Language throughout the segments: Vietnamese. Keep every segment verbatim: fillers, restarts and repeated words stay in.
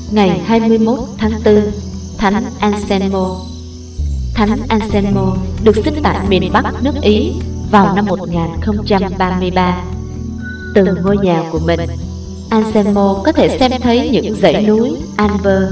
Ngày hai mươi mốt tháng tư, Thánh Anselmo. Thánh Anselmo được sinh tại miền Bắc nước Ý vào năm một nghìn không trăm ba mươi ba. Từ ngôi nhà của mình, Anselmo có thể xem thấy những dãy núi Alper.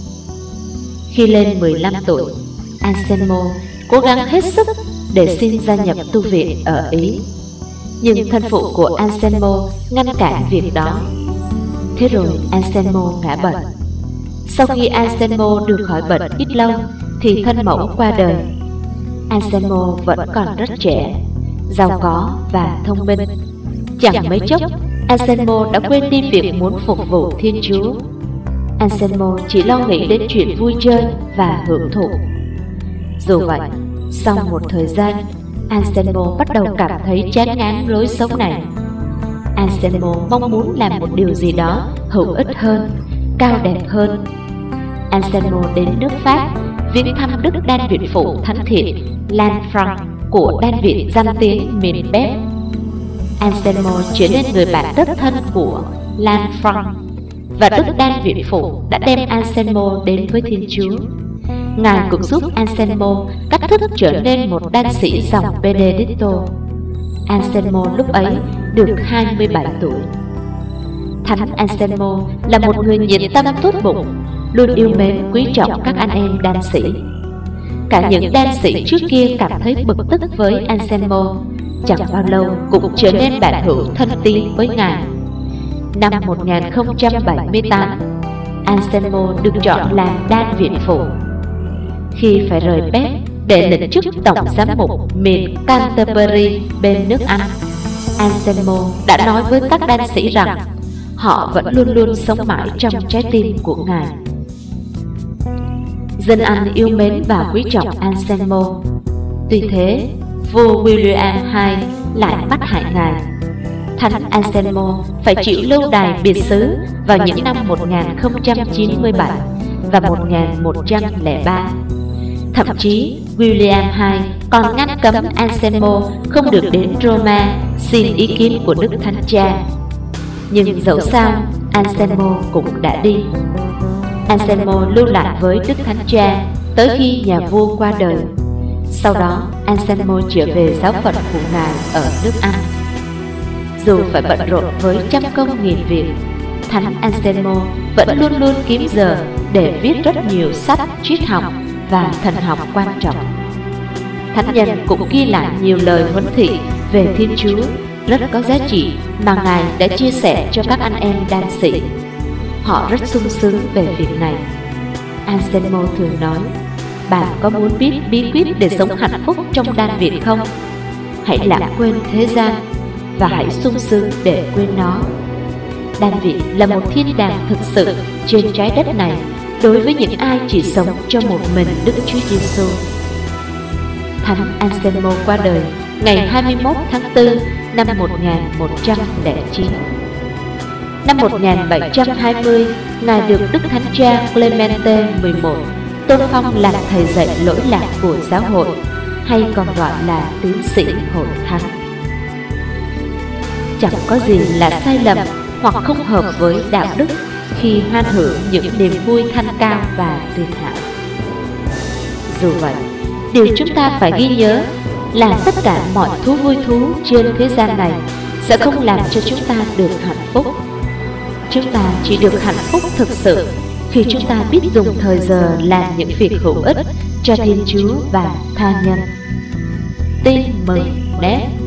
Khi lên mười lăm tuổi, Anselmo cố gắng hết sức để xin gia nhập tu viện ở Ý. Nhưng thân phụ của Anselmo ngăn cản việc đó. Thế rồi Anselmo ngã bệnh. Sau khi Anselmo được khỏi bệnh ít lâu thì thân mẫu qua đời. Anselmo vẫn còn rất trẻ, giàu có và thông minh. Chẳng mấy chốc, Anselmo đã quên đi việc muốn phục vụ Thiên Chúa. Anselmo chỉ lo nghĩ đến chuyện vui chơi và hưởng thụ. Dù vậy, sau một thời gian, Anselmo bắt đầu cảm thấy chán ngán lối sống này. Anselmo mong muốn làm một điều gì đó hữu ích hơn, cao đẹp hơn. Anselmo đến nước Pháp viếng thăm Đức Đan Viện Phụ Thánh Thiện Lanfranc của Đan Viện danh tiếng miền Bép. Anselmo trở nên người bạn rất thân của Lanfranc, và Đức Đan Viện Phụ đã đem Anselmo đến với Thiên Chúa. Ngài cũng giúp Anselmo cách thức trở nên một đan sĩ dòng Benedicto. Anselmo lúc ấy được hai mươi bảy tuổi. Thánh Anselmo là một người nhiệt tâm tốt bụng, luôn yêu mến quý trọng các anh em đan sĩ. Cả những đan sĩ trước kia cảm thấy bực tức với Anselmo, chẳng bao lâu cũng trở nên bạn hữu thân tín với ngài. Năm một nghìn không trăm bảy mươi tám, Anselmo được chọn làm đan viện phụ. Khi phải rời Bép để lĩnh chức tổng giám mục miền Canterbury bên nước Anh, Anselmo đã nói với các đan sĩ rằng họ vẫn luôn luôn sống mãi trong trái tim của ngài. Dân Anh yêu mến và quý trọng Anselmo. Tuy thế, vua William đệ nhị lại bắt hại ngài. Thánh Anselmo phải chịu lưu đày biệt xứ vào những năm một nghìn không trăm chín mươi bảy và một nghìn một trăm lẻ ba. Thậm chí, William đệ nhị còn ngăn cấm Anselmo không được đến Roma xin ý kiến của Đức Thánh Cha. Nhưng dẫu sao, Anselmo cũng đã đi. Anselmo lưu lại với Đức Thánh Cha tới khi nhà vua qua đời. Sau đó, Anselmo trở về giáo phận của ngài ở nước Anh. Dù phải bận rộn với trăm công nghìn việc, Thánh Anselmo vẫn luôn luôn kiếm giờ để viết rất nhiều sách triết học và thần học quan trọng. Thánh nhân cũng ghi lại nhiều lời huấn thị về Thiên Chúa rất có giá trị mà ngài đã chia sẻ cho các anh em đan sĩ. Họ rất sung sướng về việc này. Anselmo thường nói: "Bạn có muốn biết bí quyết để sống hạnh phúc trong đan viện không? Hãy lãng quên thế gian và hãy sung sướng để quên nó." Đan viện là một thiên đàng thực sự trên trái đất này đối với những ai chỉ sống cho một mình Đức Chúa Giêsu. Thánh Anselmo qua đời ngày hai mươi mốt tháng tư năm một nghìn một trăm lẻ chín. Năm một nghìn bảy trăm hai mươi, ngài được Đức Thánh Cha Clemente mười một tôn phong làm thầy dạy lỗi lạc của giáo hội, hay còn gọi là tiến sĩ hội thánh. Chẳng có gì là sai lầm hoặc không hợp với đạo đức khi hoan hưởng những niềm vui thanh cao và tuyệt hảo. Dù vậy, điều chúng ta phải ghi nhớ là tất cả mọi thú vui thú trên thế gian này sẽ không làm cho chúng ta được hạnh phúc. Chúng ta chỉ được hạnh phúc thực sự khi chúng ta biết dùng thời giờ làm những việc hữu ích cho Thiên Chúa và tha nhân. Tin mừng Nét.